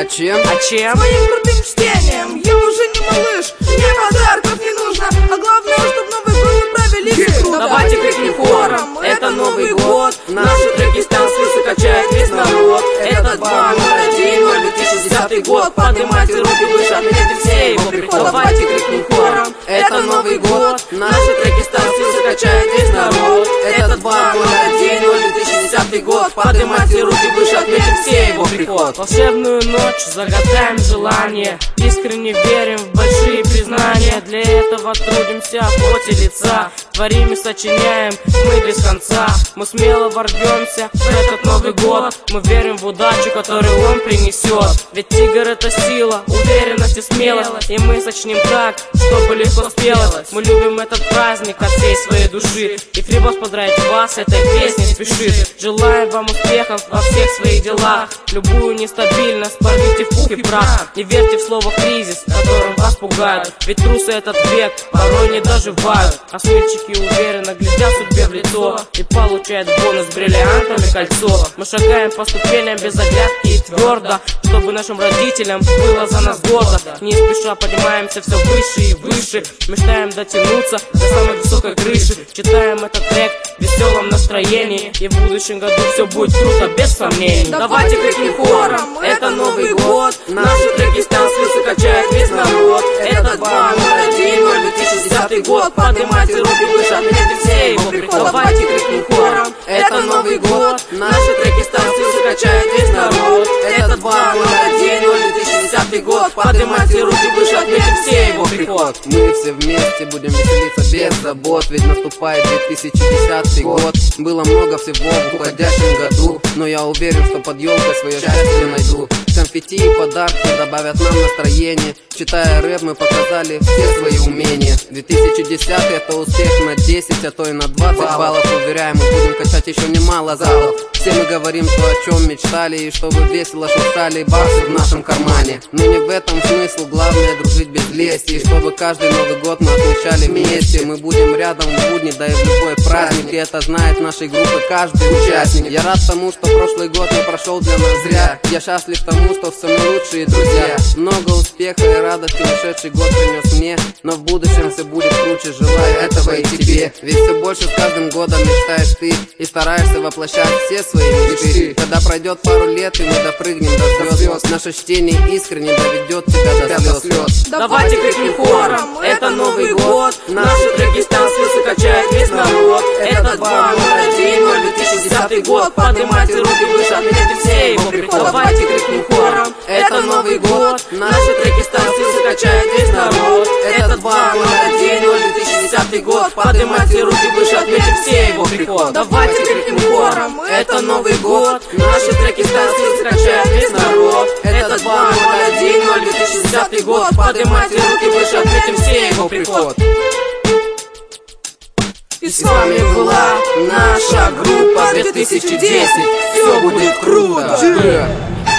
чем? Своим крутым чтением. Я уже не малыш, мне подарков не нужно, а главное, чтобы Новый год мы провели все круто. Давайте крикнем хором, это Новый год. Наши треки станции качает весь народ. Это 2001, 2010 год. Поднимайте руки выше, отметьте все его приход. Давайте крикнем хором, это Новый год. Наши треки станции качает весь народ. Это 2001, 2010 год. Поднимайте руки выше, отметьте все его приход. Волшебную ночь загадаем желание, искренне верим в большие признания. Для этого трудимся в поте лица, творим и сочиняем мы без конца. Мы смело ворвемся в этот Новый год, мы верим в удачу, которую он принесет. Ведь тигр — это сила, уверенность и смелость, и мы сочиним так, чтобы легко спелось. Мы любим этот праздник от всей своей души, и Фрибос поздравить вас этой песней спешит. Желаем вам успехов во всех своих делах, любую нестабильность порвите в пух и прах. Не верьте в слово кризис, которым вас пугают, ведь трусы этот век порой не доживают. А смельчаки уверенно глядят судьбе в лицо и получают бонус бриллиантами кольцо. Мы шагаем по ступеням без оглядки и твердо, чтобы нашим родителям было за нас гордо. Не спеша поднимаемся все выше и выше, мечтаем дотянуться до самой высокой крыши. Читаем этот трек в веселом настроении, и в будущем году все будет круто, без сомнений. Давайте крикнем хором, это Новый год. Наши треки станции качает весь народ. Это 2001, 2010 год. Поднимайте руки выше, отметьте все его приход. Давайте крикнем хором, это Новый год. Наши треки станции качает весь народ. Это 2001, 2010 год. Поднимайте руки выше, отметьте все его приход. Мы все вместе будем веселиться без забот, ведь наступает 2010 год. Было много всего в уходящем году, но я уверен, что под елкой свое счастье найду. Конфетти и подарки добавят нам настроение. Читая рэп, мы показали все свои умения. 2010 это успех на 10, а то и на 20 баллов. Уверяем, мы будем качать еще немало залов. Все мы говорим то, о чем мечтали, и чтобы весело шуршали баксы в нашем кармане. Но не в этом смысл, главное дружить без лести, и чтобы каждый Новый год мы отмечали вместе. Мы будем рядом в будни, да и в любой праздник, и это знает нашей группы каждый участник. Я рад тому, что прошлый год не прошел для нас зря. Я счастлив тому, что все мы лучшие друзья. Много успеха и радости ушедший год принес мне, но в будущем все будет круче, желаю этого и тебе. Ведь все больше с каждым годом мечтаешь ты и стараешься воплощать все свои мечты. Когда пройдет пару лет и мы допрыгнем до звезд, наше чтение искренне доведет тебя до слез. Давайте крикнем хором, это Новый год. Наши треки станции качает весь народ. Это 2001, 2010 год. Поднимайте руки выше, отметьте все его приход. Давайте крикнем хором, это Новый год. Наши треки станции качает весь народ. Это 2001, 2010 год. Поднимайте руки выше, отметьте все его приход. Давайте крикнем хором, это Новый год. Наши треки станции качает весь народ. Это 2001, 2010 год. Поднимайте руки выше, отметим все его приход. И с вами была наша группа 2010. Все будет круто.